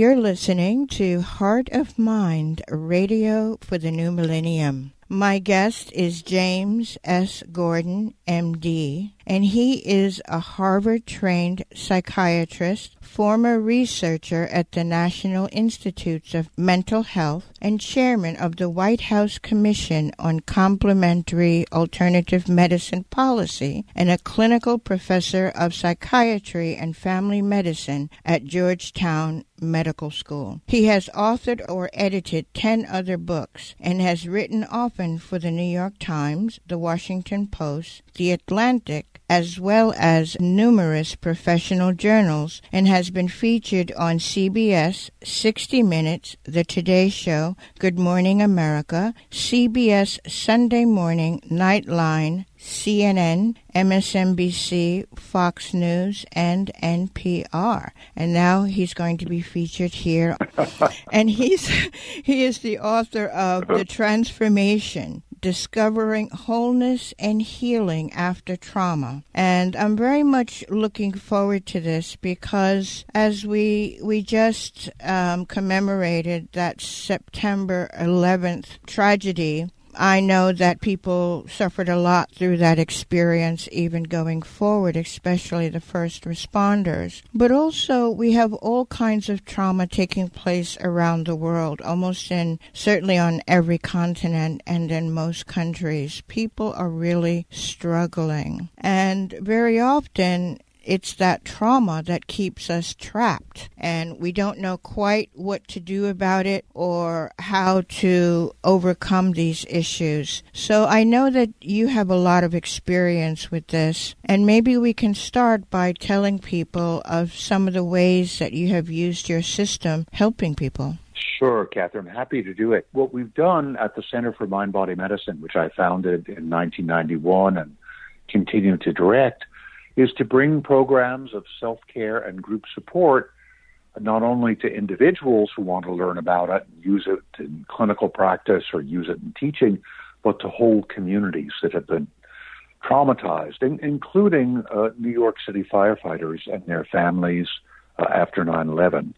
You're listening to Heart of Mind, Radio for the New Millennium. My guest is James S. Gordon, M.D., and he is a Harvard-trained psychiatrist, former researcher at the National Institutes of Mental Health, and chairman of the White House Commission on Complementary Alternative Medicine Policy, and a clinical professor of psychiatry and family medicine at Georgetown Medical School. He has authored or edited 10 other books and has written often for the New York Times, the Washington Post, the Atlantic, as well as numerous professional journals, and has been featured on CBS, 60 Minutes, The Today Show, Good Morning America, CBS Sunday Morning Nightline, CNN, MSNBC, Fox News, and NPR. And now he's going to be featured here. And he is the author of The Transformation, Discovering Wholeness and Healing After Trauma. And I'm very much looking forward to this because as we just commemorated that September 11th tragedy, I know that people suffered a lot through that experience, even going forward, especially the first responders. But also, we have all kinds of trauma taking place around the world, certainly on every continent and in most countries. People are really struggling. And very often, it's that trauma that keeps us trapped, and we don't know quite what to do about it or how to overcome these issues. So I know that you have a lot of experience with this, and maybe we can start by telling people of some of the ways that you have used your system helping people. Sure, Catherine. Happy to do it. What we've done at the Center for Mind-Body Medicine, which I founded in 1991 and continue to direct, is to bring programs of self-care and group support not only to individuals who want to learn about it and use it in clinical practice or use it in teaching, but to whole communities that have been traumatized, including New York City firefighters and their families after 9/11.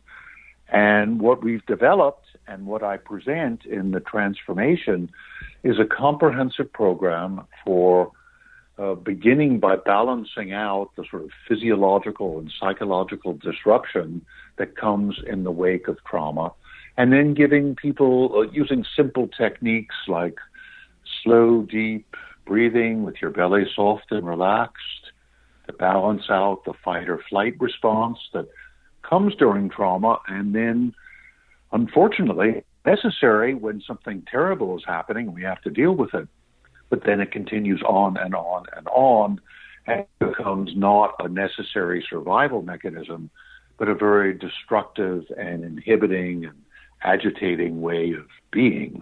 And what we've developed and what I present in The Transformation is a comprehensive program for beginning by balancing out the sort of physiological and psychological disruption that comes in the wake of trauma, and then giving people, using simple techniques like slow, deep breathing with your belly soft and relaxed to balance out the fight or flight response that comes during trauma, and then, unfortunately, necessary when something terrible is happening, we have to deal with it. But then it continues on and on and on, and it becomes not a necessary survival mechanism, but a very destructive and inhibiting and agitating way of being.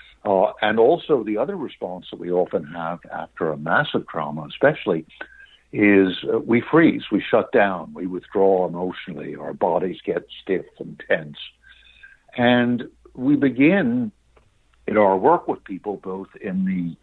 And also the other response that we often have after a massive trauma, especially, is we freeze, we shut down, we withdraw emotionally, our bodies get stiff and tense. And we begin in our work with people, both in the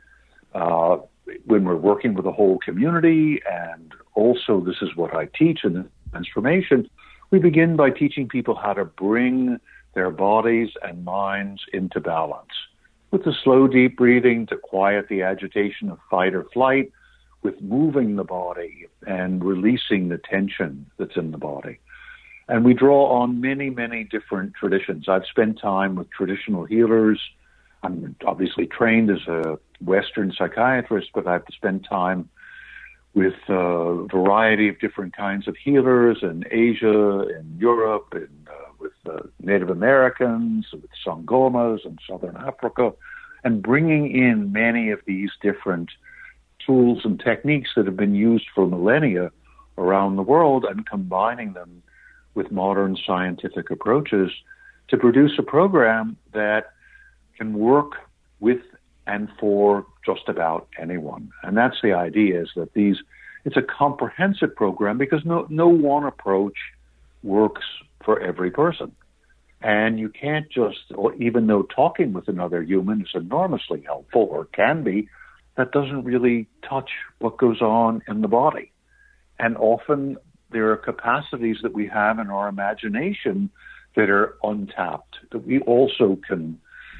when we're working with a whole community, and also this is what I teach in the Transformation, we begin by teaching people how to bring their bodies and minds into balance with the slow, deep breathing to quiet the agitation of fight or flight, with moving the body and releasing the tension that's in the body. And we draw on many, many different traditions. I've spent time with traditional healers. I'm obviously trained as a Western psychiatrist, but I've spent time with a variety of different kinds of healers in Asia, in Europe, with Native Americans, with Sangomas in Southern Africa, and bringing in many of these different tools and techniques that have been used for millennia around the world and combining them with modern scientific approaches to produce a program that can work with and for just about anyone. And that's the idea, is that it's a comprehensive program because no one approach works for every person. And you can't just, or even though talking with another human is enormously helpful, or can be, that doesn't really touch what goes on in the body. And often there are capacities that we have in our imagination that are untapped, that we also can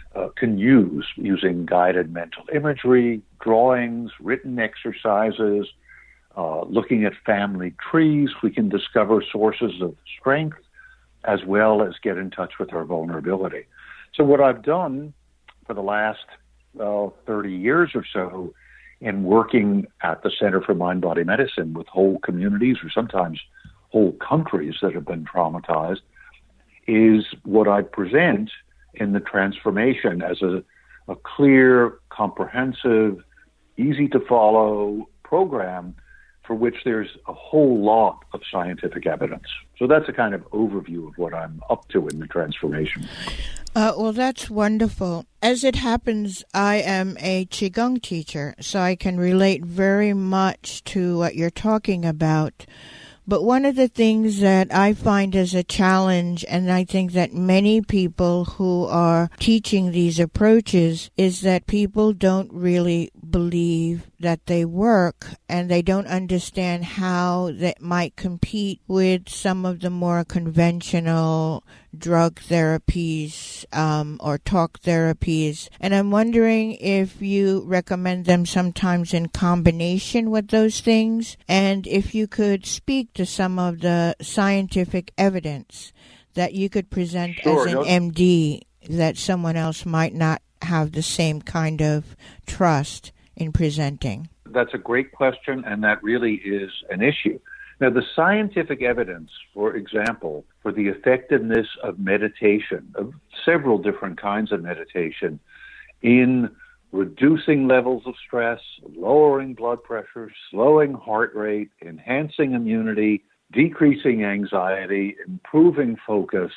use using guided mental imagery, drawings, written exercises, looking at family trees. We can discover sources of strength as well as get in touch with our vulnerability. So what I've done for the last 30 years or so in working at the Center for Mind-Body Medicine with whole communities or sometimes whole countries that have been traumatized is what I present in the transformation as a clear, comprehensive, easy to follow program for which there's a whole lot of scientific evidence. So that's a kind of overview of what I'm up to in the transformation. Well, that's wonderful. As it happens, I am a Qigong teacher, so I can relate very much to what you're talking about. But one of the things that I find as a challenge, and I think that many people who are teaching these approaches, is that people don't really believe that they work, and they don't understand how that might compete with some of the more conventional drug therapies or talk therapies. And I'm wondering if you recommend them sometimes in combination with those things, and if you could speak to some of the scientific evidence that you could present as an MD that someone else might not have the same kind of trust in presenting. That's a great question, and that really is an issue. Now, the scientific evidence, for example, for the effectiveness of meditation, of several different kinds of meditation, in reducing levels of stress, lowering blood pressure, slowing heart rate, enhancing immunity, decreasing anxiety, improving focus,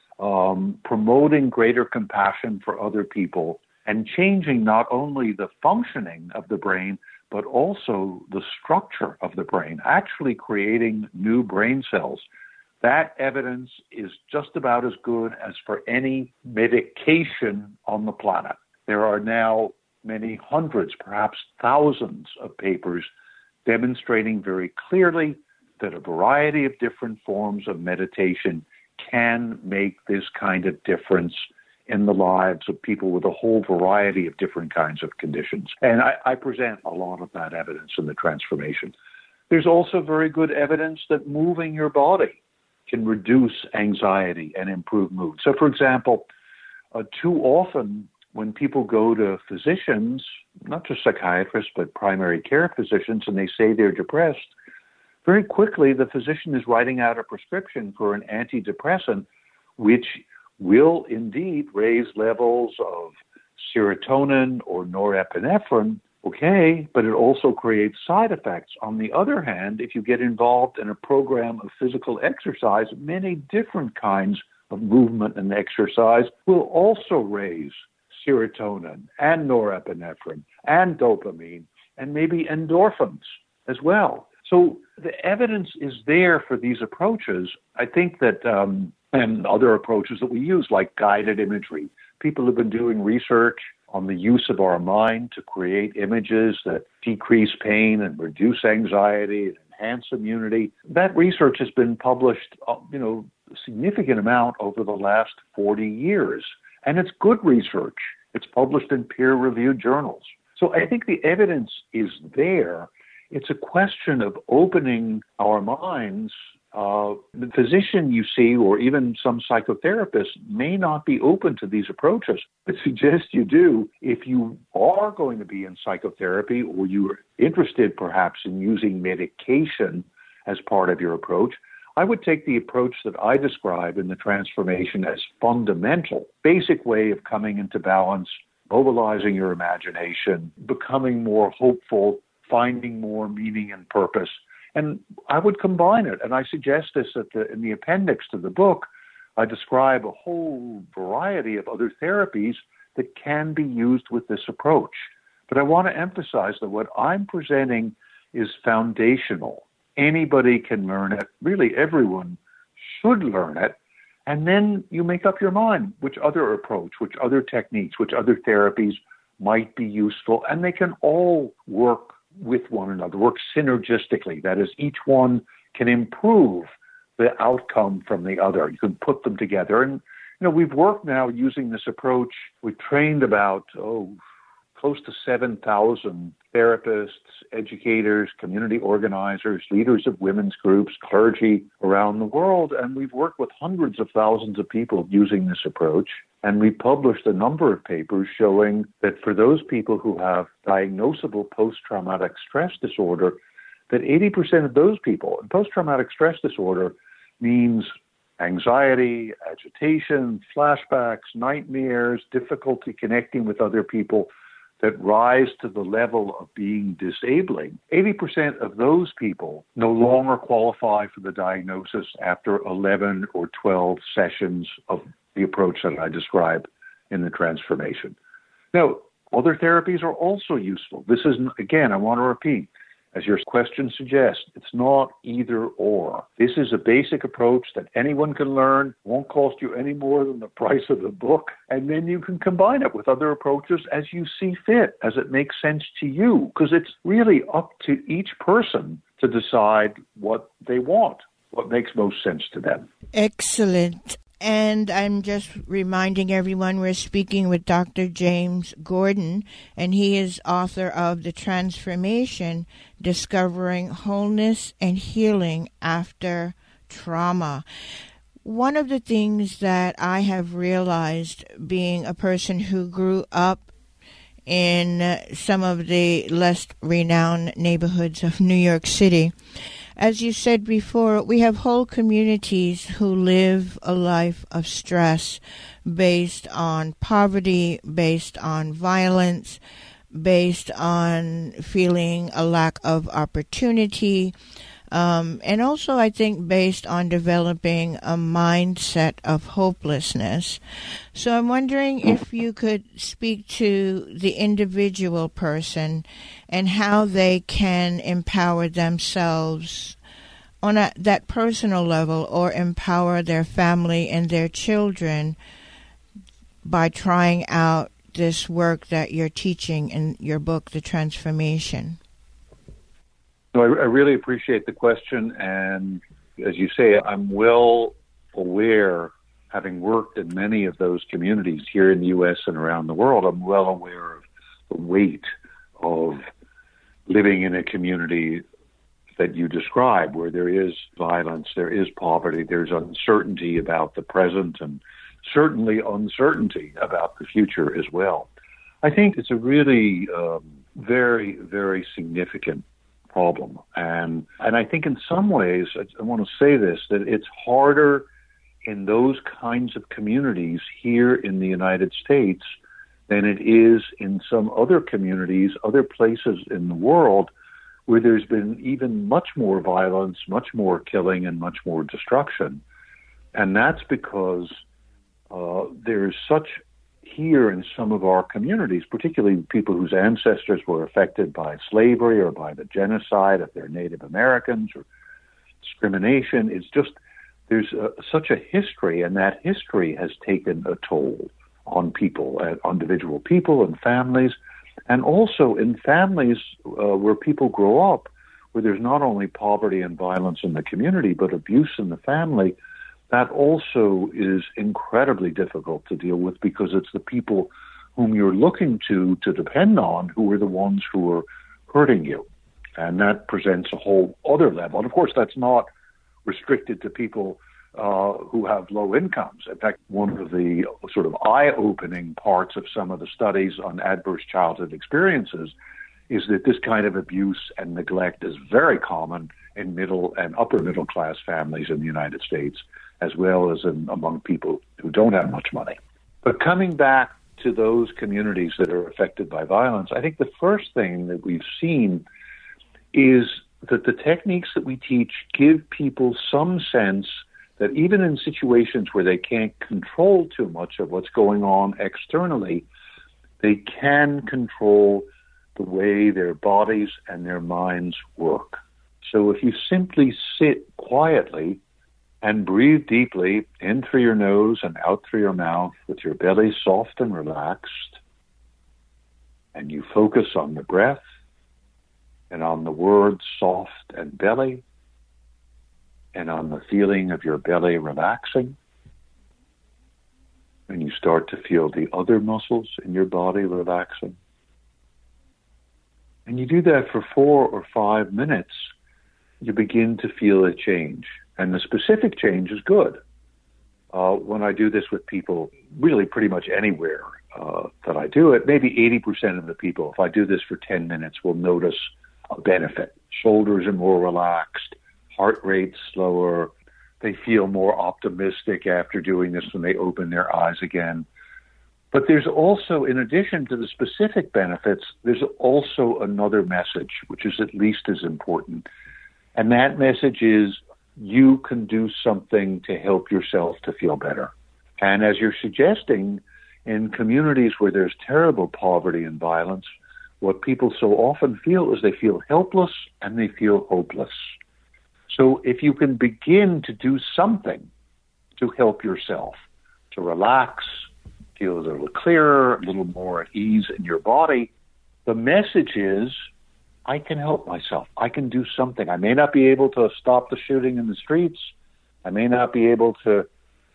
promoting greater compassion for other people, and changing not only the functioning of the brain, but also the structure of the brain, actually creating new brain cells. That evidence is just about as good as for any medication on the planet. There are now many hundreds, perhaps thousands of papers demonstrating very clearly that a variety of different forms of meditation can make this kind of difference in the lives of people with a whole variety of different kinds of conditions. And I present a lot of that evidence in the transformation. There's also very good evidence that moving your body can reduce anxiety and improve mood. So, for example, too often when people go to physicians, not just psychiatrists, but primary care physicians, and they say they're depressed, very quickly the physician is writing out a prescription for an antidepressant, which will indeed raise levels of serotonin or norepinephrine, okay, but it also creates side effects. On the other hand, if you get involved in a program of physical exercise, many different kinds of movement and exercise will also raise serotonin and norepinephrine and dopamine and maybe endorphins as well. So the evidence is there for these approaches. I think that and other approaches that we use, like guided imagery. People have been doing research on the use of our mind to create images that decrease pain and reduce anxiety and enhance immunity. That research has been published, a significant amount over the last 40 years. And it's good research. It's published in peer-reviewed journals. So I think the evidence is there. It's a question of opening our minds. The physician you see, or even some psychotherapists, may not be open to these approaches. I suggest you do. If you are going to be in psychotherapy, or you're interested perhaps in using medication as part of your approach, I would take the approach that I describe in the transformation as fundamental, basic way of coming into balance, mobilizing your imagination, becoming more hopeful, finding more meaning and purpose. And I would combine it. And I suggest this in the appendix to the book. I describe a whole variety of other therapies that can be used with this approach. But I want to emphasize that what I'm presenting is foundational. Anybody can learn it. Really, everyone should learn it. And then you make up your mind which other approach, which other techniques, which other therapies might be useful. And they can all work with one another, work synergistically. That is, each one can improve the outcome from the other. You can put them together. And, we've worked now using this approach. We've trained about, close to 7,000 therapists, educators, community organizers, leaders of women's groups, clergy around the world. And we've worked with hundreds of thousands of people using this approach. And we published a number of papers showing that for those people who have diagnosable post-traumatic stress disorder, that 80% of those people, and post-traumatic stress disorder means anxiety, agitation, flashbacks, nightmares, difficulty connecting with other people that rise to the level of being disabling. 80% of those people no longer qualify for the diagnosis after 11 or 12 sessions of the approach that I described in the transformation. Now, other therapies are also useful. This is, again, I want to repeat, as your question suggests, it's not either or. This is a basic approach that anyone can learn, won't cost you any more than the price of the book, and then you can combine it with other approaches as you see fit, as it makes sense to you, because it's really up to each person to decide what they want, what makes most sense to them. Excellent. And I'm just reminding everyone we're speaking with Dr. James Gordon, and he is author of The Transformation, Discovering Wholeness and Healing After Trauma. One of the things that I have realized, being a person who grew up in some of the less renowned neighborhoods of New York City, as you said before, we have whole communities who live a life of stress based on poverty, based on violence, based on feeling a lack of opportunity, and also I think based on developing a mindset of hopelessness. So I'm wondering if you could speak to the individual person and how they can empower themselves on that personal level, or empower their family and their children by trying out this work that you're teaching in your book, The Transformation. So I really appreciate the question, and as you say, I'm well aware, having worked in many of those communities here in the U.S. and around the world, I'm well aware of the weight of living in a community that you describe, where there is violence, there is poverty, there's uncertainty about the present, and certainly uncertainty about the future as well. I think it's a really very, very significant problem. And I think in some ways, I want to say this, that it's harder in those kinds of communities here in the United States than it is in some other communities, other places in the world where there's been even much more violence, much more killing, and much more destruction. And that's because there's such, here in some of our communities, particularly people whose ancestors were affected by slavery or by the genocide of their Native Americans or discrimination, it's just, there's such a history, and that history has taken a toll on people, individual people and families, and also in families where people grow up, where there's not only poverty and violence in the community, but abuse in the family. That also is incredibly difficult to deal with, because it's the people whom you're looking to depend on who are the ones who are hurting you. And that presents a whole other level. And of course, that's not restricted to people who have low incomes. In fact, one of the sort of eye-opening parts of some of the studies on adverse childhood experiences is that this kind of abuse and neglect is very common in middle and upper middle class families in the United States, as well as among people who don't have much money. But coming back to those communities that are affected by violence, I think the first thing that we've seen is that the techniques that we teach give people some sense that even in situations where they can't control too much of what's going on externally, they can control the way their bodies and their minds work. So if you simply sit quietly and breathe deeply in through your nose and out through your mouth with your belly soft and relaxed, and you focus on the breath and on the words soft and belly, and on the feeling of your belly relaxing. And you start to feel the other muscles in your body relaxing. And you do that for 4 or 5 minutes, you begin to feel a change. And the specific change is good. When I do this with people, really pretty much anywhere that I do it, maybe 80% of the people, if I do this for 10 minutes, will notice a benefit. Shoulders are more relaxed, heart rate's slower, they feel more optimistic after doing this when they open their eyes again. But there's also, in addition to the specific benefits, there's also another message, which is at least as important. And that message is you can do something to help yourself to feel better. And as you're suggesting, in communities where there's terrible poverty and violence, what people so often feel is they feel helpless and they feel hopeless. So if you can begin to do something to help yourself, to relax, feel a little clearer, a little more at ease in your body, the message is, I can help myself. I can do something. I may not be able to stop the shooting in the streets. I may not be able to,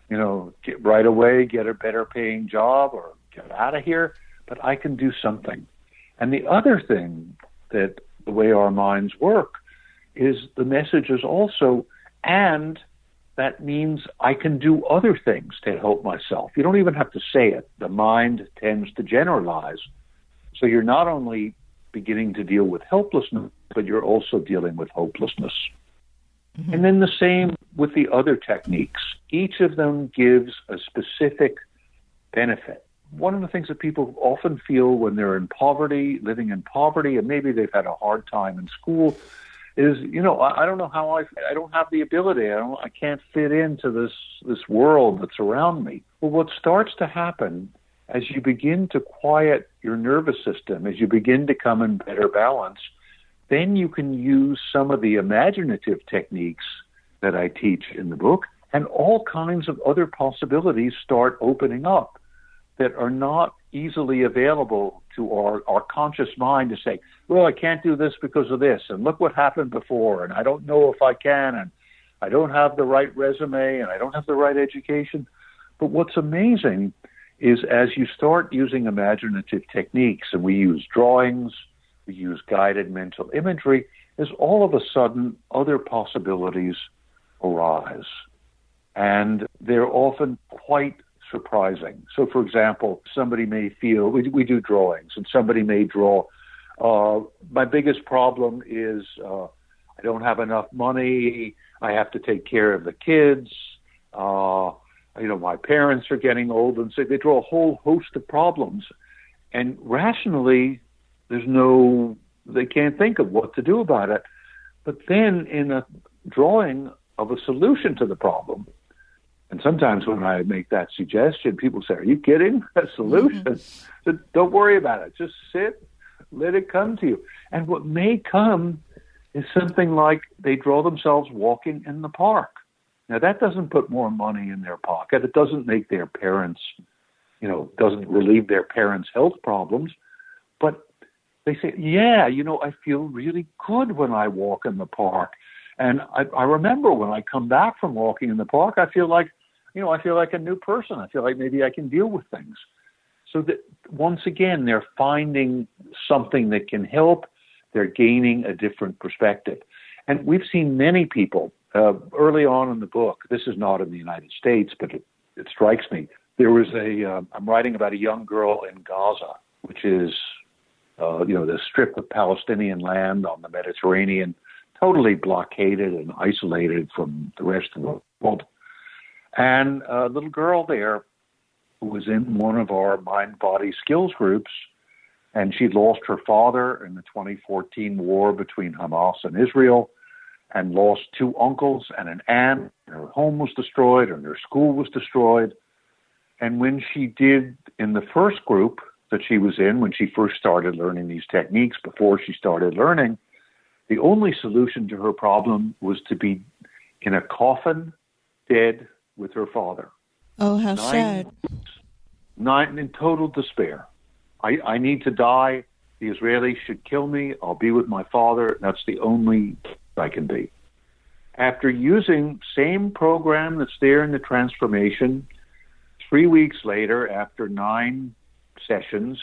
get right away, get a better paying job or get out of here, but I can do something. And the other thing that the way our minds work is the message is also, and that means I can do other things to help myself. You don't even have to say it. The mind tends to generalize. So you're not only beginning to deal with helplessness, but you're also dealing with hopelessness. Mm-hmm. And then the same with the other techniques. Each of them gives a specific benefit. One of the things that people often feel when they're in poverty, living in poverty, and maybe they've had a hard time in school, is, I don't know how I don't have the ability. I can't fit into this world that's around me. Well, what starts to happen as you begin to quiet your nervous system, as you begin to come in better balance, then you can use some of the imaginative techniques that I teach in the book, and all kinds of other possibilities start opening up that are not easily available to our conscious mind to say, well, I can't do this because of this, and look what happened before, and I don't know if I can, and I don't have the right resume, and I don't have the right education. But what's amazing is as you start using imaginative techniques, and we use drawings, we use guided mental imagery, is all of a sudden other possibilities arise. And they're often quite surprising. So, for example, somebody may feel, we do drawings, and somebody may draw, my biggest problem is I don't have enough money, I have to take care of the kids, my parents are getting old, and so they draw a whole host of problems. And rationally, they can't think of what to do about it. But then in a drawing of a solution to the problem, and sometimes when I make that suggestion, people say, are you kidding? A solution? Mm-hmm. So don't worry about it. Just sit, let it come to you. And what may come is something like they draw themselves walking in the park. Now, that doesn't put more money in their pocket. It doesn't make their parents, doesn't relieve their parents' health problems. But they say, I feel really good when I walk in the park. And I remember when I come back from walking in the park, I feel like a new person. I feel like maybe I can deal with things. So that once again, they're finding something that can help. They're gaining a different perspective. And we've seen many people early on in the book. This is not in the United States, but it strikes me. There was I'm writing about a young girl in Gaza, which is, the strip of Palestinian land on the Mediterranean, totally blockaded and isolated from the rest of the world. And a little girl there who was in one of our mind-body skills groups, and she lost her father in the 2014 war between Hamas and Israel, and lost 2 uncles and an aunt. Her home was destroyed, and her school was destroyed. And when she did, in the first group that she was in, when she first started learning these techniques, before she started learning, the only solution to her problem was to be in a coffin, dead with her father. Oh, how sad. 9 in total despair. I need to die. The Israelis should kill me. I'll be with my father. That's the only I can be. After using same program that's there in the transformation, 3 weeks later, after 9 sessions,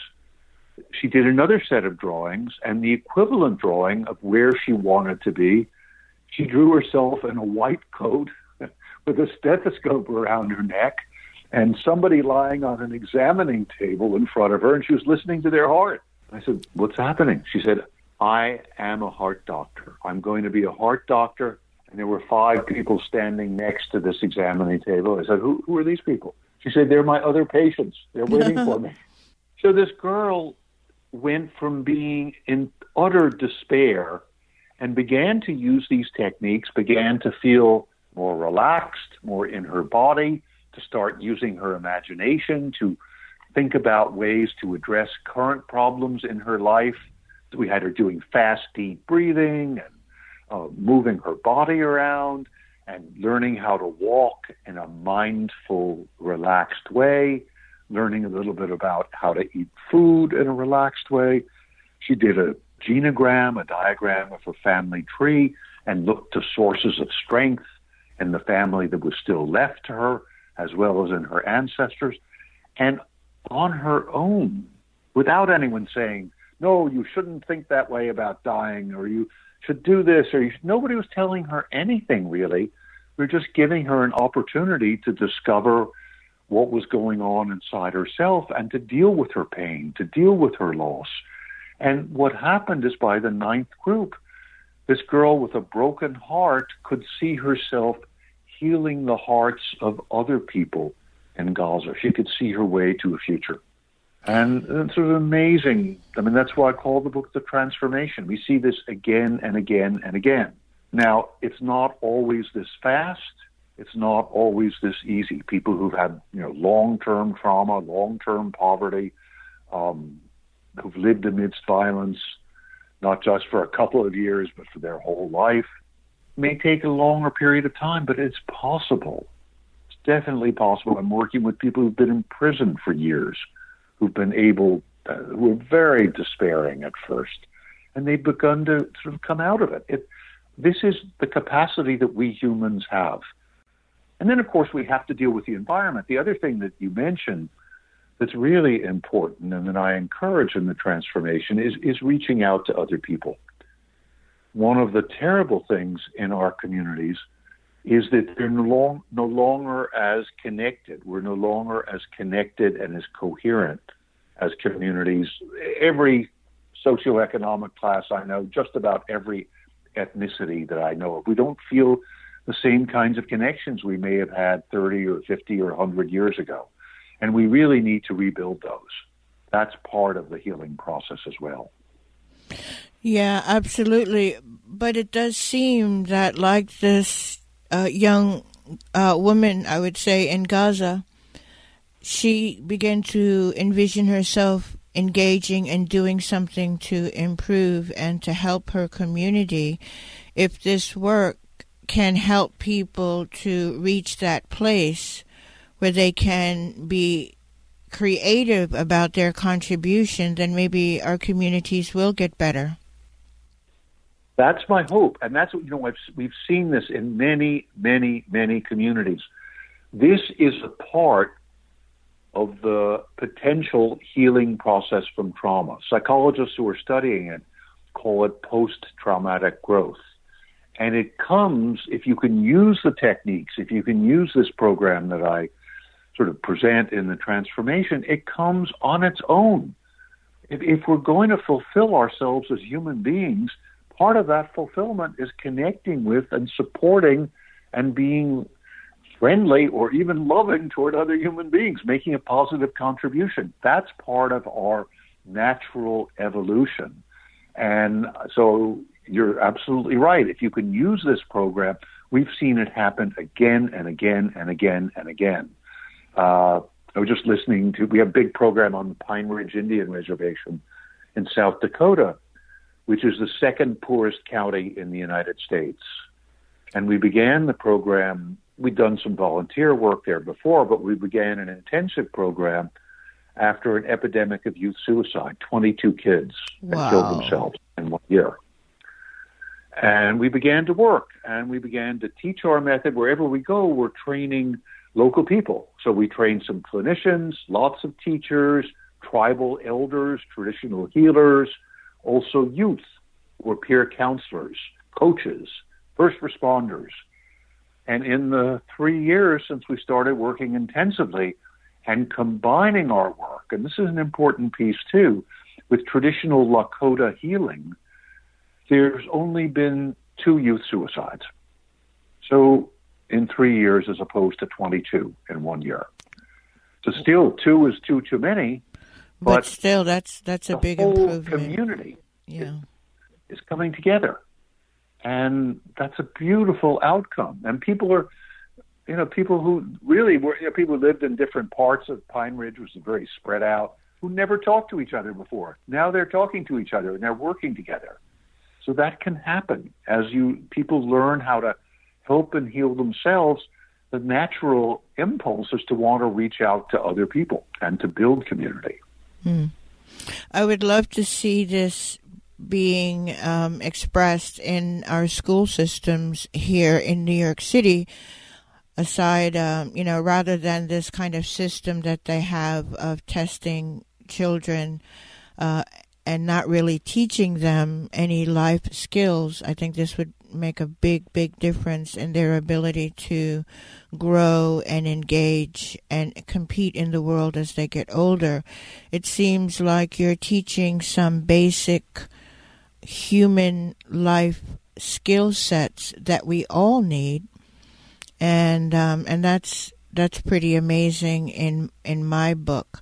she did another set of drawings, and the equivalent drawing of where she wanted to be, she drew herself in a white coat with a stethoscope around her neck and somebody lying on an examining table in front of her, and she was listening to their heart. I said, "What's happening?" She said, "I am a heart doctor. I'm going to be a heart doctor." And there were 5 people standing next to this examining table. I said, who are these people? She said, "They're my other patients. They're waiting for me." So this girl went from being in utter despair and began to use these techniques, began to feel more relaxed, more in her body, to start using her imagination, to think about ways to address current problems in her life. We had her doing fast, deep breathing and moving her body around and learning how to walk in a mindful, relaxed way, learning a little bit about how to eat food in a relaxed way. She did a genogram, a diagram of her family tree, and looked to sources of strength in the family that was still left to her, as well as in her ancestors. And on her own, without anyone saying, "No, you shouldn't think that way about dying," or "You should do this," or nobody was telling her anything, really. We were just giving her an opportunity to discover what was going on inside herself and to deal with her pain, to deal with her loss. And what happened is, by the 9th group, this girl with a broken heart could see herself healing the hearts of other people in Gaza. She could see her way to a future. And it's sort of amazing. I mean, that's why I call the book The Transformation. We see this again and again and again. Now, it's not always this fast. It's not always this easy. People who've had, long-term trauma, long-term poverty, who've lived amidst violence, not just for a couple of years, but for their whole life, may take a longer period of time, but it's possible. It's definitely possible. I'm working with people who've been in prison for years, who've been able, who were very despairing at first, and they've begun to sort of come out of it. This is the capacity that we humans have. And then, of course, we have to deal with the environment. The other thing that you mentioned that's really important and that I encourage in the transformation is reaching out to other people. One of the terrible things in our communities is that they're no longer as connected. We're no longer as connected and as coherent as communities. Every socioeconomic class I know, just about every ethnicity that I know of, we don't feel the same kinds of connections we may have had 30 or 50 or 100 years ago. And we really need to rebuild those. That's part of the healing process as well. Yeah, absolutely. But it does seem that, like this young woman, I would say, in Gaza, she began to envision herself engaging and doing something to improve and to help her community. If this work can help people to reach that place where they can be creative about their contribution, then maybe our communities will get better. That's my hope. And that's what, we've seen this in many, many, many communities. This is a part of the potential healing process from trauma. Psychologists who are studying it call it post-traumatic growth. And it comes, if you can use the techniques, if you can use this program that I sort of present in the transformation, it comes on its own. If we're going to fulfill ourselves as human beings, part of that fulfillment is connecting with and supporting and being friendly or even loving toward other human beings, making a positive contribution. That's part of our natural evolution. And so you're absolutely right. If you can use this program, we've seen it happen again and again and again and again. I was just listening to, we have a big program on the Pine Ridge Indian Reservation in South Dakota, which is the second poorest county in the United States. And we began the program, we'd done some volunteer work there before, but we began an intensive program after an epidemic of youth suicide. 22 kids had killed themselves in 1 year. And we began to work, and we began to teach our method. Wherever we go, we're training local people. So we trained some clinicians, lots of teachers, tribal elders, traditional healers, also youth or peer counselors, coaches, first responders. And in the 3 years since we started working intensively and combining our work, and this is an important piece too, with traditional Lakota healing, there's only been 2 youth suicides. So in 3 years as opposed to 22 in 1 year. So still 2 is too many. But still, that's a big improvement. The whole community is coming together. And that's a beautiful outcome. And people are, people who really were, people who lived in different parts of Pine Ridge, which is very spread out, who never talked to each other before. Now they're talking to each other and they're working together. So that can happen as people learn how to help and heal themselves. The natural impulse is to want to reach out to other people and to build community. I would love to see this being expressed in our school systems here in New York City, aside, rather than this kind of system that they have of testing children and not really teaching them any life skills. I think this would make a big, big difference in their ability to grow and engage and compete in the world as they get older. It seems like you're teaching some basic human life skill sets that we all need, and that's pretty amazing in my book.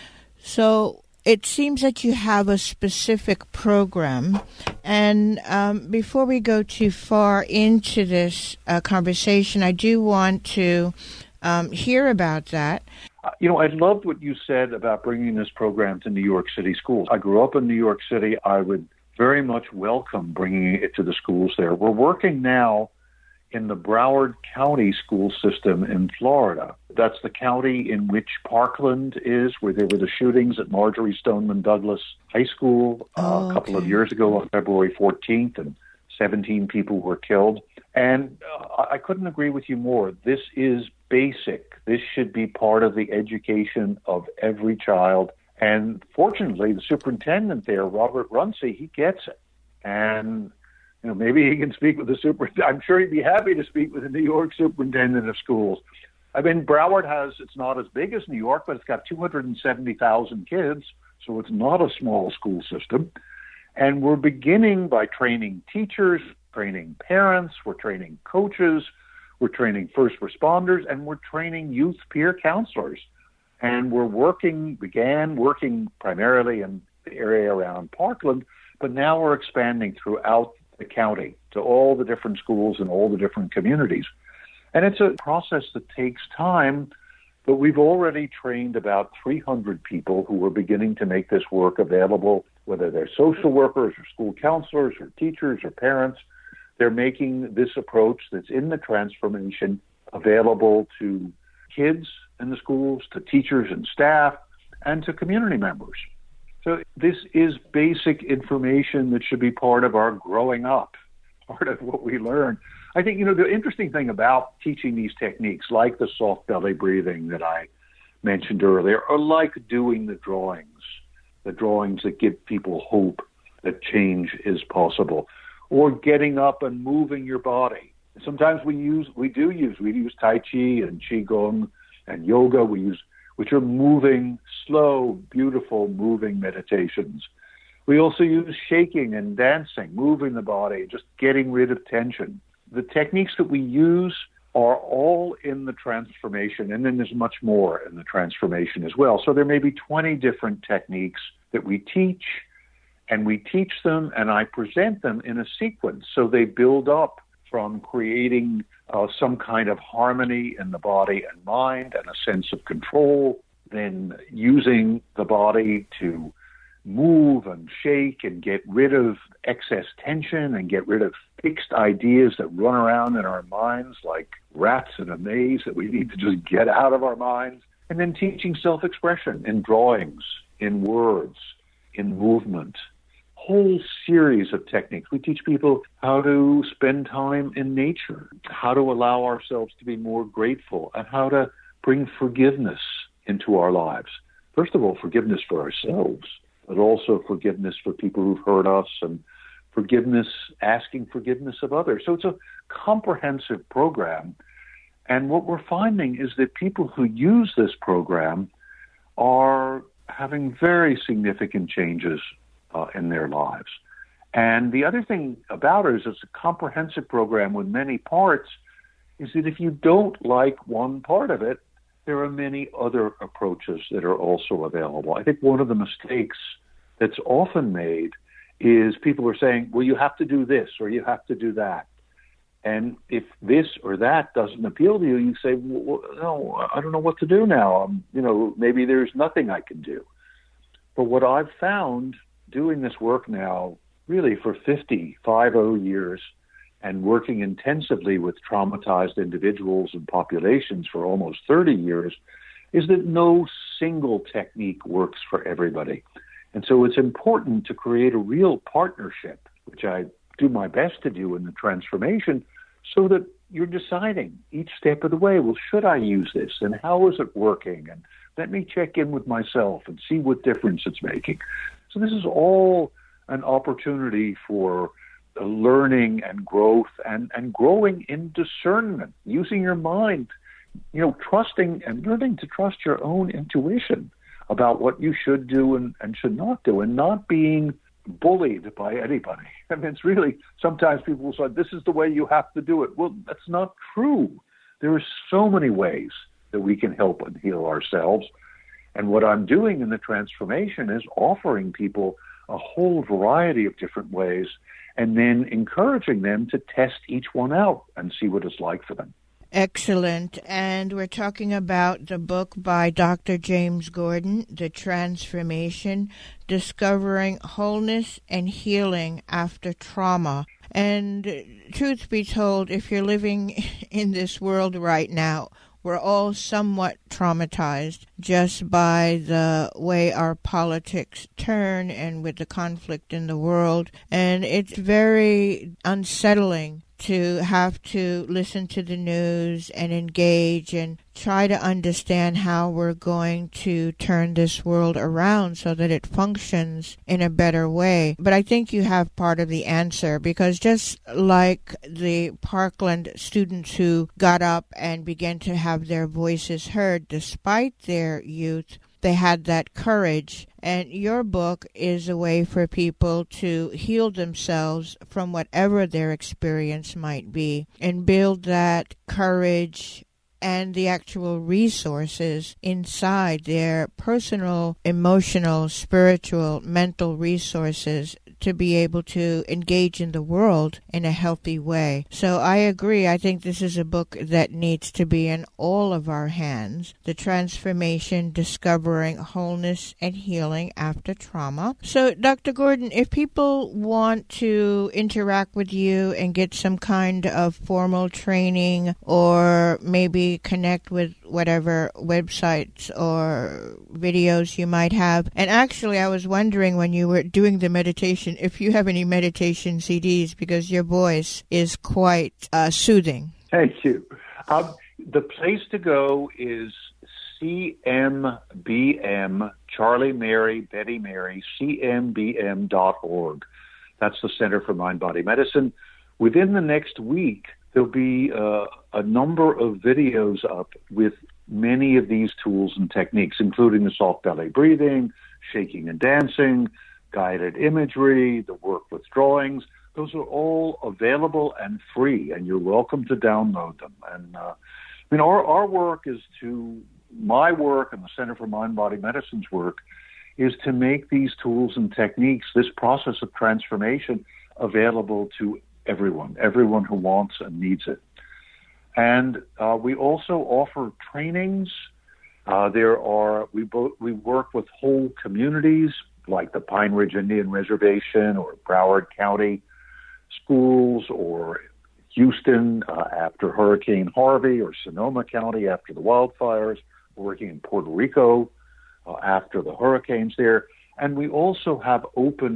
So it seems that you have a specific program, and before we go too far into this conversation, I do want to hear about that. I loved what you said about bringing this program to New York City schools. I grew up in New York City. I would very much welcome bringing it to the schools there. We're working now in the Broward County school system in Florida. That's the county in which Parkland is, where there were the shootings at Marjorie Stoneman Douglas High School a couple of years ago on February 14th, and 17 people were killed. And I couldn't agree with you more. This is basic. This should be part of the education of every child. And fortunately, the superintendent there, Robert Runcie, he gets it. And maybe he can speak with the superintendent. I'm sure he'd be happy to speak with the New York superintendent of schools. I mean, Broward it's not as big as New York, but it's got 270,000 kids, so it's not a small school system. And we're beginning by training teachers, training parents, we're training coaches, we're training first responders, and we're training youth peer counselors. And began working primarily in the area around Parkland, but now we're expanding throughout the county to all the different schools and all the different communities. And it's a process that takes time, but we've already trained about 300 people who are beginning to make this work available, whether they're social workers or school counselors or teachers or parents. They're making this approach that's in the transformation available to kids in the schools, to teachers and staff, and to community members. So this is basic information that should be part of our growing up, part of what we learn. I think, the interesting thing about teaching these techniques, like the soft belly breathing that I mentioned earlier, are like doing the drawings that give people hope that change is possible, or getting up and moving your body. Sometimes we use Tai Chi and Qigong and yoga, which are moving, slow, beautiful, moving meditations. We also use shaking and dancing, moving the body, just getting rid of tension. The techniques that we use are all in the transformation, and then there's much more in the transformation as well. So there may be 20 different techniques that we teach, and we teach them, and I present them in a sequence. So they build up from creating some kind of harmony in the body and mind and a sense of control, then using the body to move and shake and get rid of excess tension and get rid of fixed ideas that run around in our minds like rats in a maze that we need to just get out of our minds. And then teaching self-expression in drawings, in words, in movement, whole series of techniques. We teach people how to spend time in nature, how to allow ourselves to be more grateful, and how to bring forgiveness into our lives. First of all, forgiveness for ourselves, but also forgiveness for people who've hurt us, and asking forgiveness of others. So it's a comprehensive program. And what we're finding is that people who use this program are having very significant changes in their lives. And the other thing about it is it's a comprehensive program with many parts, is that if you don't like one part of it, there are many other approaches that are also available. I think one of the mistakes that's often made is people are saying, well, you have to do this or you have to do that. And if this or that doesn't appeal to you, you say, well, no, I don't know what to do now. Maybe there's nothing I can do. But what I've found doing this work now, really for 50 years, and working intensively with traumatized individuals and populations for almost 30 years, is that no single technique works for everybody. And so it's important to create a real partnership, which I do my best to do in the transformation, so that you're deciding each step of the way, well, should I use this? And how is it working? And let me check in with myself and see what difference it's making. So this is all an opportunity for learning and growth and growing in discernment, using your mind, trusting and learning to trust your own intuition about what you should do and should not do, and not being bullied by anybody. I mean, it's really, sometimes people will say, this is the way you have to do it. Well, that's not true. There are so many ways that we can help and heal ourselves. And what I'm doing in the transformation is offering people a whole variety of different ways, and then encouraging them to test each one out and see what it's like for them. Excellent. And we're talking about the book by Dr. James Gordon, The Transformation, Discovering Wholeness and Healing After Trauma. And truth be told, if you're living in this world right now, we're all somewhat traumatized just by the way our politics turn and with the conflict in the world. And it's very unsettling to have to listen to the news and engage and try to understand how we're going to turn this world around so that it functions in a better way. But I think you have part of the answer, because just like the Parkland students who got up and began to have their voices heard despite their youth, they had that courage. And your book is a way for people to heal themselves from whatever their experience might be and build that courage and the actual resources inside their personal, emotional, spiritual, mental resources to be able to engage in the world in a healthy way. So I agree. I think this is a book that needs to be in all of our hands. The Transformation, Discovering Wholeness and Healing After Trauma. So, Dr. Gordon, if people want to interact with you and get some kind of formal training, or maybe connect with whatever websites or videos you might have. And actually, I was wondering when you were doing the meditation, if you have any meditation CDs, because your voice is quite soothing. Thank you. The place to go is CMBM, Charlie Mary, Betty Mary, CMBM.org. That's the Center for Mind Body Medicine. Within the next week, there'll be a number of videos up with many of these tools and techniques, including the soft belly breathing, shaking and dancing, guided imagery, the work with drawings. Those are all available and free, and you're welcome to download them. And our work is my work and the Center for Mind Body Medicine's work is to make these tools and techniques, this process of transformation, available to everyone who wants and needs it. And we also offer trainings. We work with whole communities like the Pine Ridge Indian Reservation or Broward County schools, or Houston after Hurricane Harvey, or Sonoma County after the wildfires. We're working in Puerto Rico after the hurricanes there. And we also have open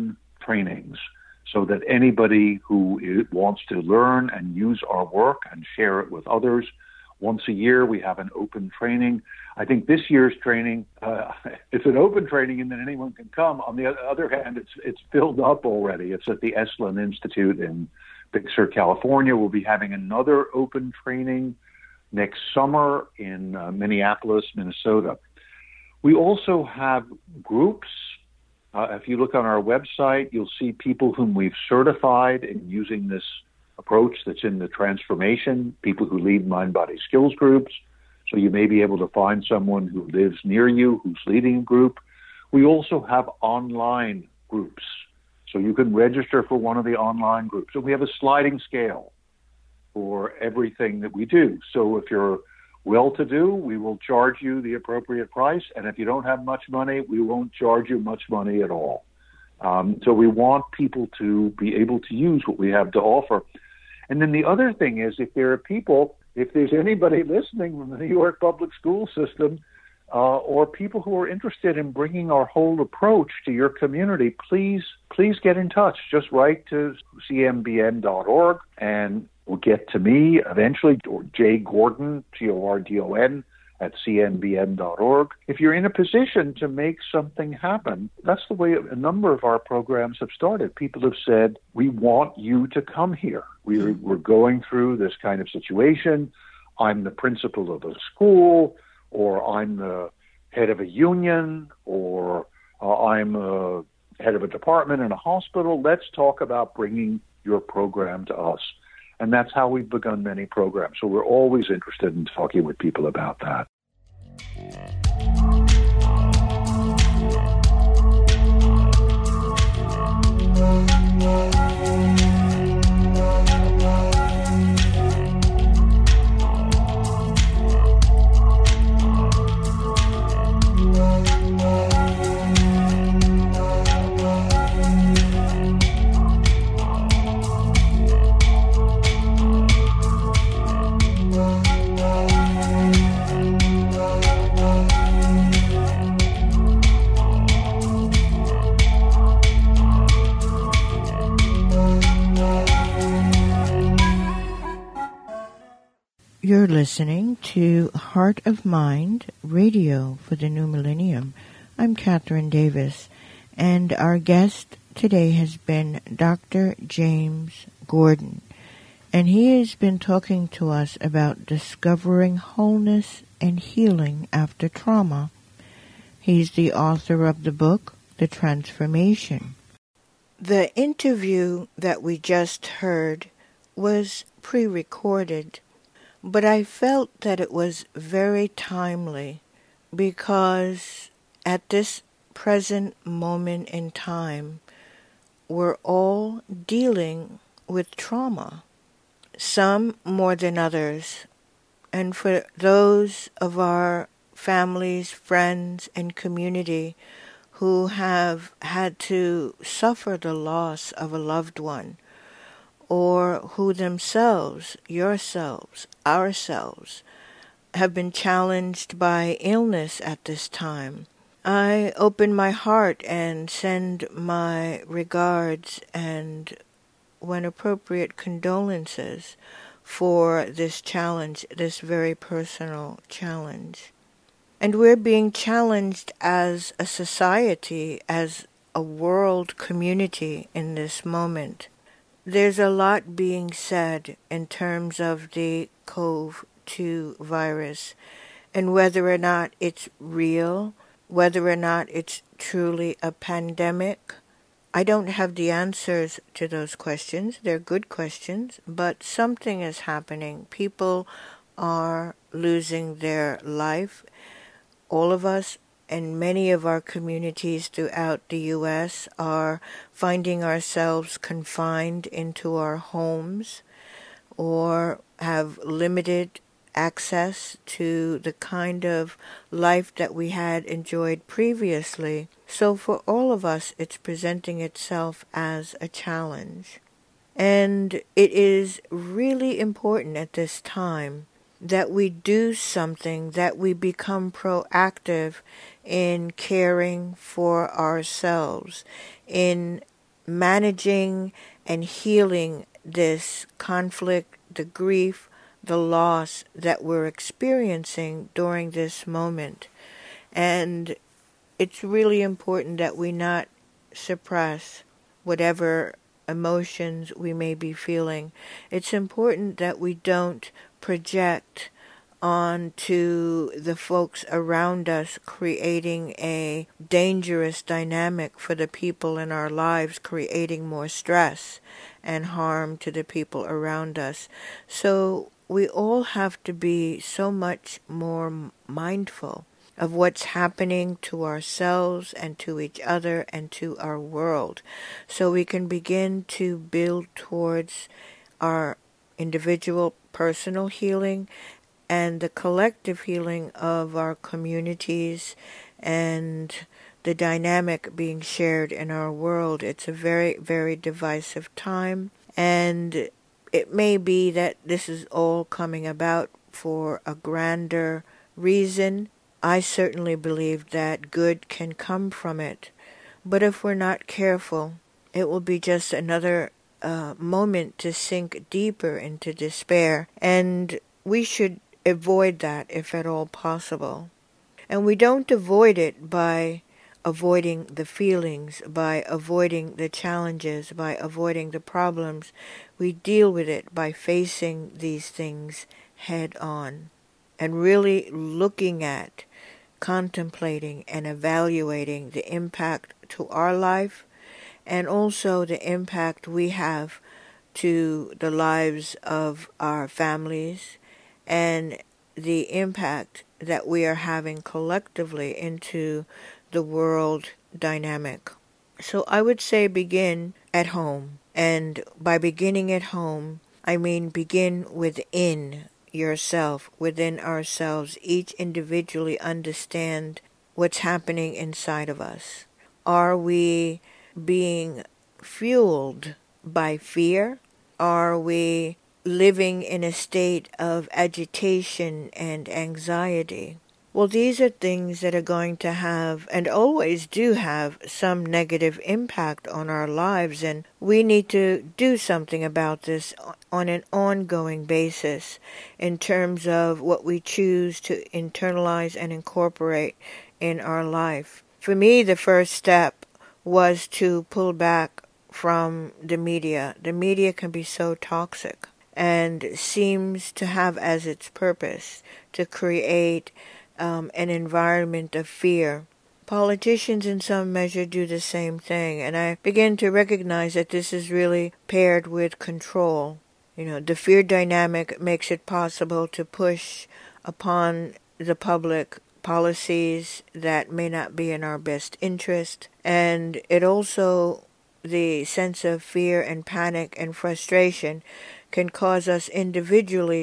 trainings so that anybody who wants to learn and use our work and share it with others, once a year we have an open training. I think this year's training, it's an open training and then anyone can come. On the other hand, it's filled up already. It's at the Esalen Institute in Big Sur, California. We'll be having another open training next summer in Minneapolis, Minnesota. We also have groups. If you look on our website, you'll see people whom we've certified in using this approach that's in the transformation, people who lead mind-body skills groups. So you may be able to find someone who lives near you who's leading a group. We also have online groups. So you can register for one of the online groups. And we have a sliding scale for everything that we do. So if you're well-to-do, we will charge you the appropriate price. And if you don't have much money, we won't charge you much money at all. So we want people to be able to use what we have to offer. And then the other thing is, if there's anybody listening from the New York public school system, or people who are interested in bringing our whole approach to your community, please get in touch. Just write to cmbn.org and will get to me eventually, or Jay Gordon, Gordon, at cmbn.org. If you're in a position to make something happen, that's the way a number of our programs have started. People have said, we want you to come here. We're going through this kind of situation. I'm the principal of a school, or I'm the head of a union, or I'm a head of a department in a hospital. Let's talk about bringing your program to us. And that's how we've begun many programs. So we're always interested in talking with people about that. You're listening to Heart of Mind Radio for the New Millennium. I'm Catherine Davis, and our guest today has been Dr. James Gordon, and he has been talking to us about discovering wholeness and healing after trauma. He's the author of the book, The Transformation. The interview that we just heard was pre-recorded, but I felt that it was very timely because at this present moment in time, we're all dealing with trauma, some more than others. And for those of our families, friends, and community who have had to suffer the loss of a loved one, or who themselves, yourselves, ourselves, have been challenged by illness at this time, I open my heart and send my regards and, when appropriate, condolences for this challenge, this very personal challenge. And we're being challenged as a society, as a world community in this moment. There's a lot being said in terms of the CoV-2 virus and whether or not it's real, whether or not it's truly a pandemic. I don't have the answers to those questions. They're good questions, but something is happening. People are losing their life. All of us and many of our communities throughout the U.S. are finding ourselves confined into our homes or have limited access to the kind of life that we had enjoyed previously. So for all of us, it's presenting itself as a challenge. And it is really important at this time that we do something, that we become proactive in caring for ourselves, in managing and healing this conflict, the grief, the loss that we're experiencing during this moment. And it's really important that we not suppress whatever emotions we may be feeling. It's important that we don't project onto the folks around us, creating a dangerous dynamic for the people in our lives, creating more stress and harm to the people around us. So we all have to be so much more mindful of what's happening to ourselves and to each other and to our world, so we can begin to build towards our individual personal healing and the collective healing of our communities and the dynamic being shared in our world. It's a very, very divisive time, and it may be that this is all coming about for a grander reason. I certainly believe that good can come from it, but if we're not careful, it will be just another moment to sink deeper into despair, and we should avoid that if at all possible. And we don't avoid it by avoiding the feelings, by avoiding the challenges, by avoiding the problems. We deal with it by facing these things head on and really looking at, contemplating and evaluating the impact to our life and also the impact we have to the lives of our families and the impact that we are having collectively into the world dynamic. So I would say begin at home. And by beginning at home, I mean begin within yourself, within ourselves. Each individually understand what's happening inside of us. Are we being fueled by fear? Are we living in a state of agitation and anxiety? Well, these are things that are going to have, and always do have, some negative impact on our lives, and we need to do something about this on an ongoing basis in terms of what we choose to internalize and incorporate in our life. For me, the first step was to pull back from the media. The media can be so toxic and seems to have as its purpose to create an environment of fear. Politicians in some measure do the same thing, and I begin to recognize that this is really paired with control. The fear dynamic makes it possible to push upon the public policies that may not be in our best interest, and it also, the sense of fear and panic and frustration can cause us individually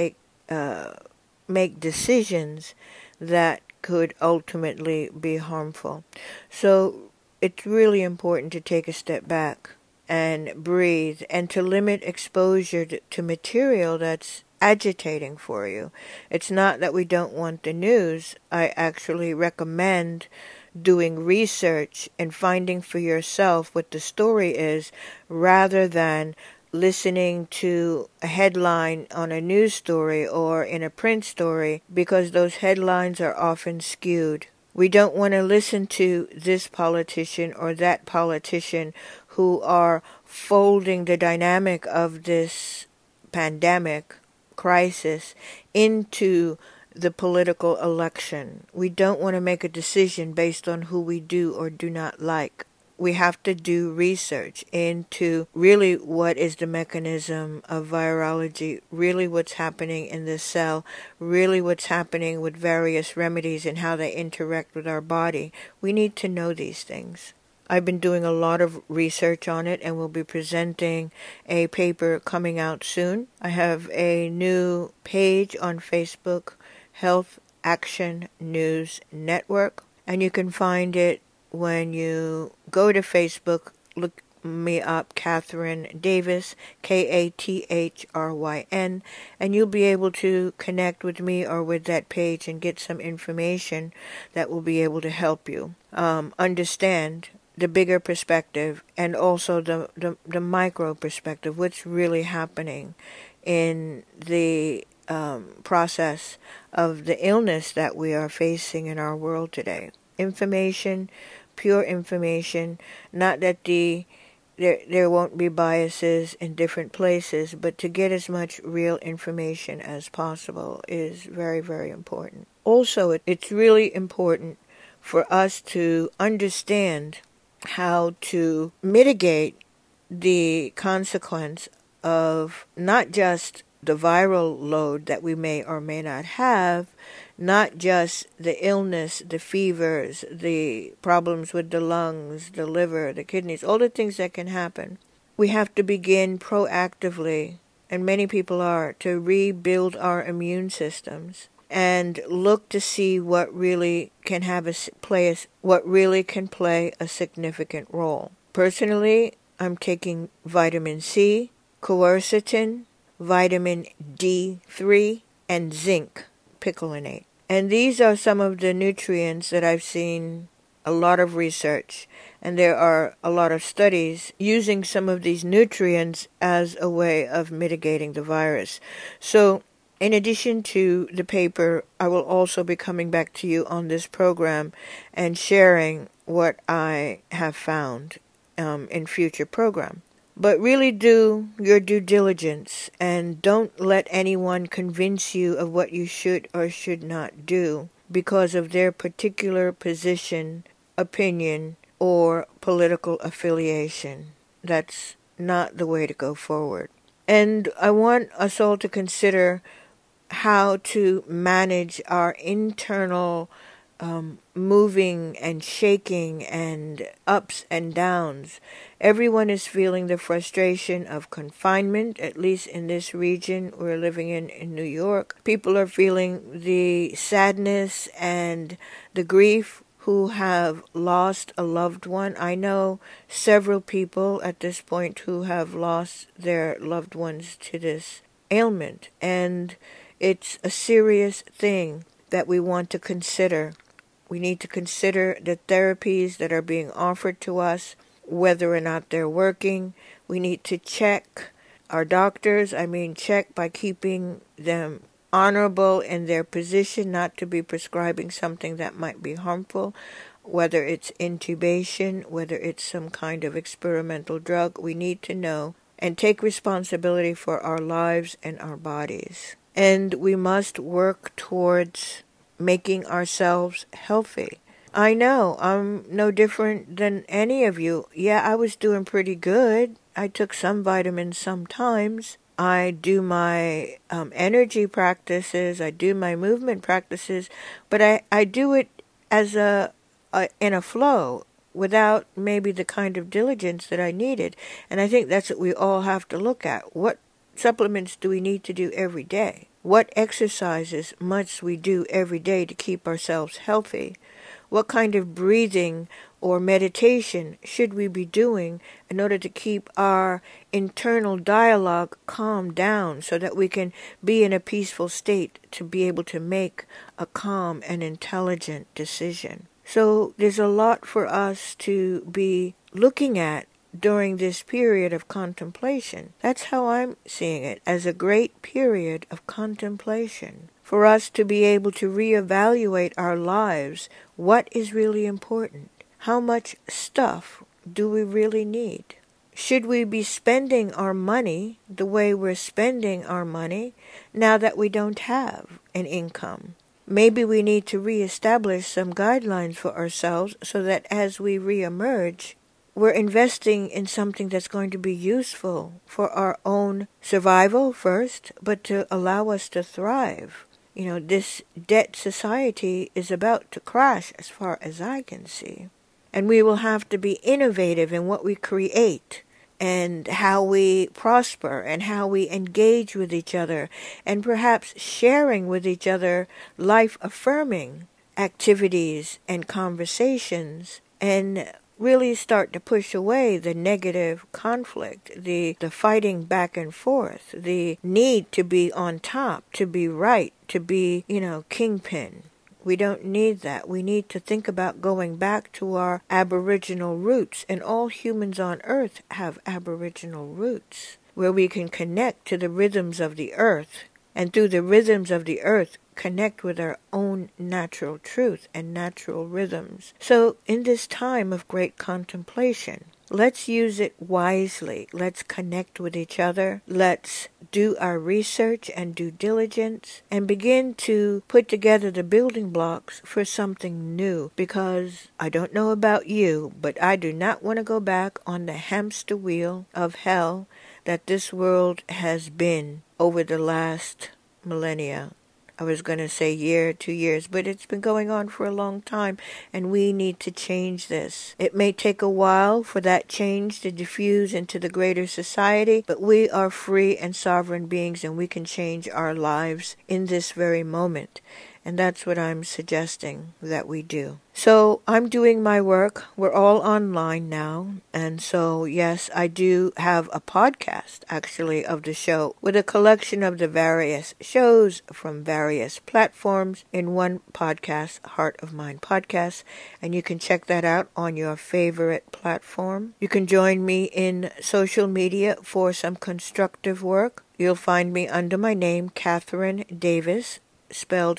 to make decisions that could ultimately be harmful. So it's really important to take a step back and breathe and to limit exposure to material that's agitating for you. It's not that we don't want the news. I actually recommend doing research and finding for yourself what the story is rather than listening to a headline on a news story or in a print story, because those headlines are often skewed. We don't want to listen to this politician or that politician who are folding the dynamic of this pandemic crisis into the political election. We don't want to make a decision based on who we do or do not like. We have to do research into really what is the mechanism of virology, really what's happening in the cell, really what's happening with various remedies and how they interact with our body. We need to know these things. I've been doing a lot of research on it and will be presenting a paper coming out soon. I have a new page on Facebook, Health Action News Network, and you can find it when you go to Facebook. Look me up, Catherine Davis, Kathryn, and you'll be able to connect with me or with that page and get some information that will be able to help you understand the bigger perspective and also the micro perspective, what's really happening in the process of the illness that we are facing in our world today. Information, pure information, not that there won't be biases in different places, but to get as much real information as possible is very, very important. Also, it's really important for us to understand how to mitigate the consequence of not just the viral load that we may or may not have, not just the illness, the fevers, the problems with the lungs, the liver, the kidneys, all the things that can happen. We have to begin proactively, and many people are, to rebuild our immune systems and look to see what really can play a significant role. Personally, I'm taking vitamin C, quercetin, vitamin D3, and zinc picolinate. And these are some of the nutrients that I've seen a lot of research, and there are a lot of studies using some of these nutrients as a way of mitigating the virus. So, in addition to the paper, I will also be coming back to you on this program and sharing what I have found in future program. But really do your due diligence and don't let anyone convince you of what you should or should not do because of their particular position, opinion, or political affiliation. That's not the way to go forward. And I want us all to consider how to manage our internal moving and shaking and ups and downs. Everyone is feeling the frustration of confinement, at least in this region we're living in New York. People are feeling the sadness and the grief who have lost a loved one. I know several people at this point who have lost their loved ones to this ailment, and it's a serious thing that we want to consider. We need to consider the therapies that are being offered to us, whether or not they're working. We need to check our doctors. Check by keeping them honorable in their position, not to be prescribing something that might be harmful, whether it's intubation, whether it's some kind of experimental drug. We need to know and take responsibility for our lives and our bodies. And we must work towards making ourselves healthy. I know I'm no different than any of you. Yeah, I was doing pretty good. I took some vitamins sometimes. I do my energy practices. I do my movement practices. But I do it as in a flow without maybe the kind of diligence that I needed. And I think that's what we all have to look at. What supplements do we need to do every day? What exercises must we do every day to keep ourselves healthy? What kind of breathing or meditation should we be doing in order to keep our internal dialogue calmed down so that we can be in a peaceful state to be able to make a calm and intelligent decision? So there's a lot for us to be looking at during this period of contemplation. That's how I'm seeing it, as a great period of contemplation. For us to be able to reevaluate our lives, what is really important? How much stuff do we really need? Should we be spending our money the way we're spending our money now that we don't have an income? Maybe we need to reestablish some guidelines for ourselves so that as we reemerge, we're investing in something that's going to be useful for our own survival first, but to allow us to thrive. This debt society is about to crash as far as I can see. And we will have to be innovative in what we create and how we prosper and how we engage with each other, and perhaps sharing with each other life-affirming activities and conversations, and really start to push away the negative conflict, the fighting back and forth, the need to be on top, to be right, to be, kingpin. We don't need that. We need to think about going back to our Aboriginal roots, and all humans on Earth have Aboriginal roots, where we can connect to the rhythms of the Earth, and through the rhythms of the Earth, connect with our own natural truth and natural rhythms. So in this time of great contemplation, let's use it wisely. Let's connect with each other. Let's do our research and due diligence and begin to put together the building blocks for something new. Because I don't know about you, but I do not want to go back on the hamster wheel of hell that this world has been over the last millennia. I was going to say year, 2 years, but it's been going on for a long time, and we need to change this. It may take a while for that change to diffuse into the greater society, but we are free and sovereign beings, and we can change our lives in this very moment. And that's what I'm suggesting that we do. So I'm doing my work. We're all online now. And so, yes, I do have a podcast, actually, of the show with a collection of the various shows from various platforms in one podcast, Heart of Mind Podcast. And you can check that out on your favorite platform. You can join me in social media for some constructive work. You'll find me under my name, Catherine Davis, spelled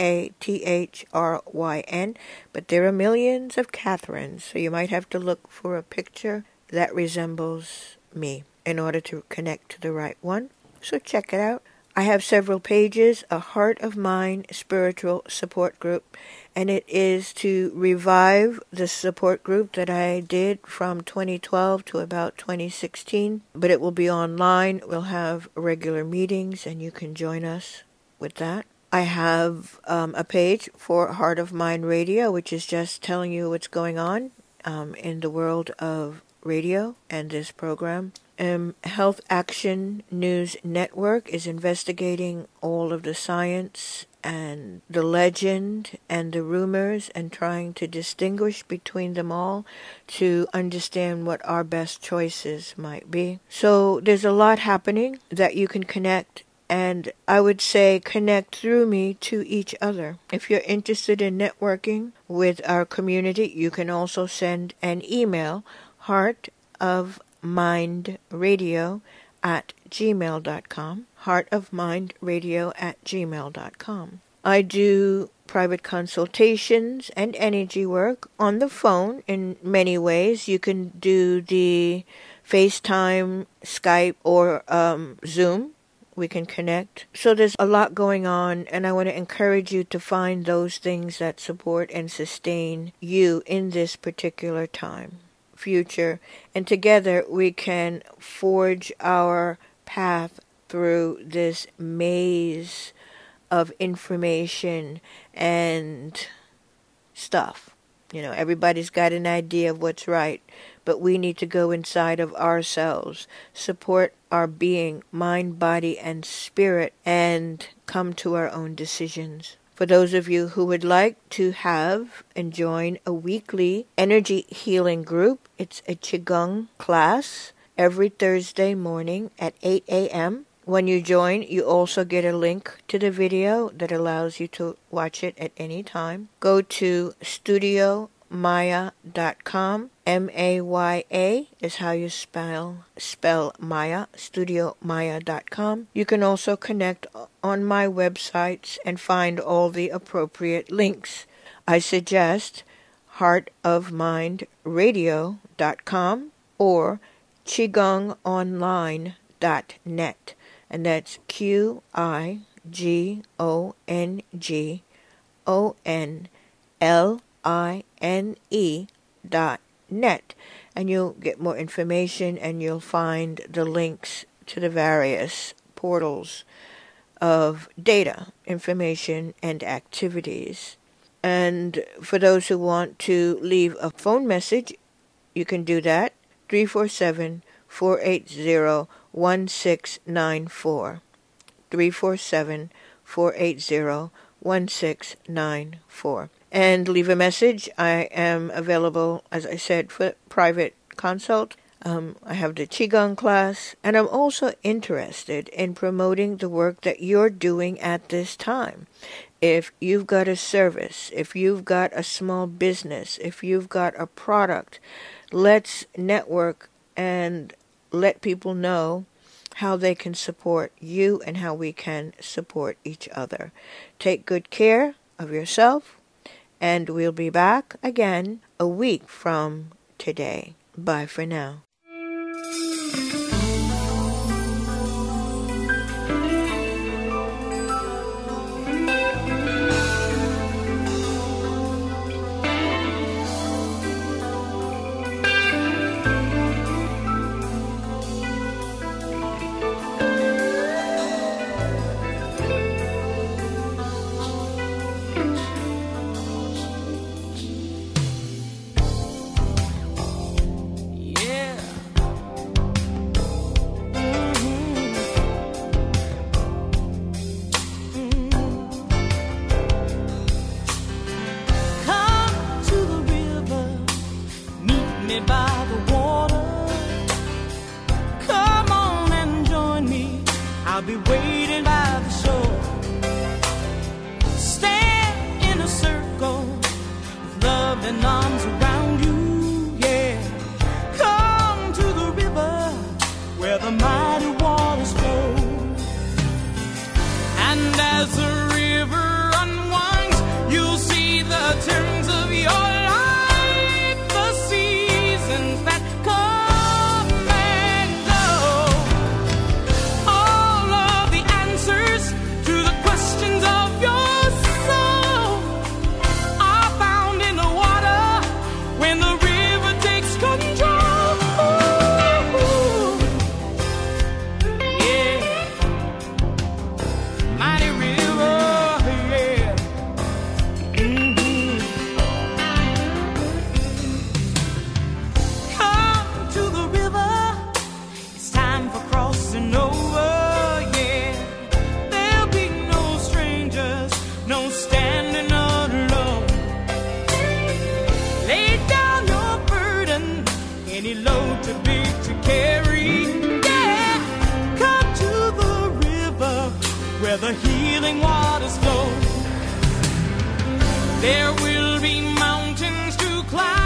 Kathryn, but there are millions of Catherines, so you might have to look for a picture that resembles me in order to connect to the right one. So check it out. I have several pages, a Heart of Mind spiritual support group, and it is to revive the support group that I did from 2012 to about 2016, but it will be online. We'll have regular meetings, and you can join us with that. I have a page for Heart of Mind Radio, which is just telling you what's going on in the world of radio and this program. Health Action News Network is investigating all of the science and the legend and the rumors and trying to distinguish between them all to understand what our best choices might be. So there's a lot happening that you can connect, and I would say connect through me to each other. If you're interested in networking with our community, you can also send an email, heartofmindradio@gmail.com, heartofmindradio@gmail.com. I do private consultations and energy work on the phone in many ways. You can do the FaceTime, Skype, or Zoom. We can connect. So there's a lot going on, and I want to encourage you to find those things that support and sustain you in this particular time, future, and together we can forge our path through this maze of information and stuff. You know, everybody's got an idea of what's right, but we need to go inside of ourselves, support our being, mind, body, and spirit, and come to our own decisions. For those of you who would like to have and join a weekly energy healing group, it's a Qigong class every Thursday morning at 8 a.m. When you join, you also get a link to the video that allows you to watch it at any time. Go to studiomaya.com. M-A-Y-A is how you spell Maya, studiomaya.com. You can also connect on my websites and find all the appropriate links. I suggest heartofmindradio.com or qigongonline.net, and that's QIGONGONLINE.net, and you'll get more information, and you'll find the links to the various portals of data, information, and activities. And for those who want to leave a phone message, you can do that, 347-480-1694. 347-480-1694. And leave a message. I am available, as I said, for private consult. I have the Qigong class, and I'm also interested in promoting the work that you're doing at this time. If you've got a service, if you've got a small business, if you've got a product, let's network and let people know how they can support you and how we can support each other. Take good care of yourself, and we'll be back again a week from today. Bye for now. The healing waters flow. There will be mountains to climb.